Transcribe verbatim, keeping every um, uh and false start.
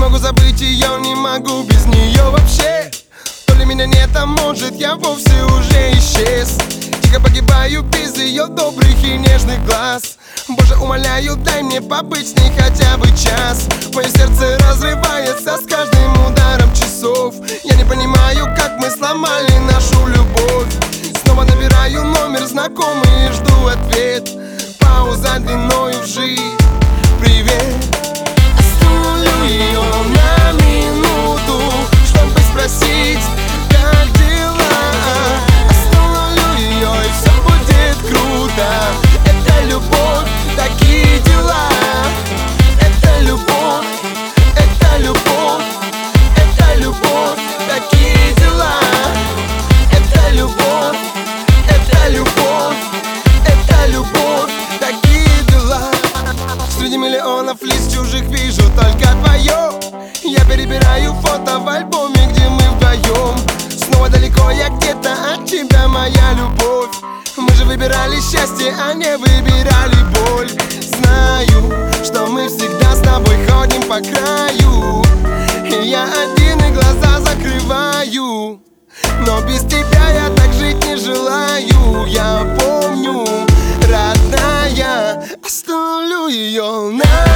могу забыть ее, не могу без нее вообще. То ли меня нет, а может я вовсе уже исчез. Тихо погибаю без ее добрых и нежных глаз. Боже, умоляю, дай мне побыть с ней хотя бы час. Мое сердце разрывается с каждым ударом часов. Я не понимаю, как мы сломали нашу любовь. Снова набираю номер знакомый и жду ответ. Пауза длиною в жизнь. Привет. Остановлю ее на минуту, чтобы спросить, как дела. Остановлю ее, и все будет круто. Это любовь, такие дела. Это любовь, это любовь, это любовь, такие дела. Это любовь, это любовь, это любовь, такие дела. Среди миллионов лиц чужих вижу только твое. Я перебираю фото в альбоме, где мы вдвоем. Снова далеко я где-то от тебя, моя любовь. Мы же выбирали счастье, а не выбирали боль. Знаю, что мы всегда с тобой ходим по краю, и я один и глаза закрываю. Но без тебя я так жить не желаю. Я помню, родная, остановлю ее на